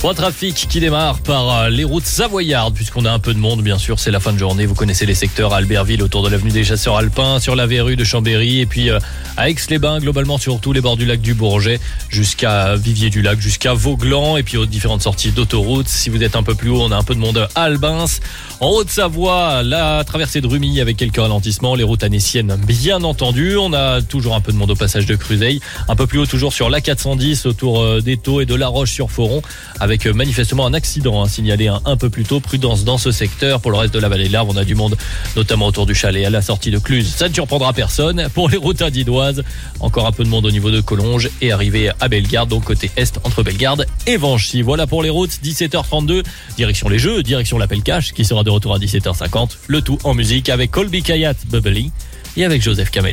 Point trafic qui démarre par les routes savoyardes, puisqu'on a un peu de monde, bien sûr, c'est la fin de journée. Vous connaissez les secteurs à Albertville, autour de l'avenue des Chasseurs Alpins, sur la verrue de Chambéry, et puis à Aix-les-Bains, globalement sur tous les bords du lac du Bourget, jusqu'à Vivier-du-Lac, jusqu'à Vauglan, et puis aux différentes sorties d'autoroute. Si vous êtes un peu plus haut, on a un peu de monde à Albins. En Haute-Savoie, la traversée de Rumilly avec quelques ralentissements, les routes annéciennes, bien entendu. On a toujours un peu de monde au passage de Cruzeil. Un peu plus haut, toujours sur l'A410, autour d'Étaux et de La Roche-sur-Foron, avec manifestement un accident signalé un peu plus tôt. Prudence dans ce secteur. Pour le reste de la vallée de l'Arve, on a du monde, notamment autour du Chalet, à la sortie de Cluse. Ça ne surprendra personne. Pour les routes indidoises, encore un peu de monde au niveau de Collonges et arrivé à Bellegarde, donc côté est, entre Bellegarde et Vanchy. Voilà pour les routes, 17h32. Direction les jeux, direction l'appel cash, qui sera de retour à 17h50. Le tout en musique avec Colby Kayat, Bubbly, et avec Joseph Kamel.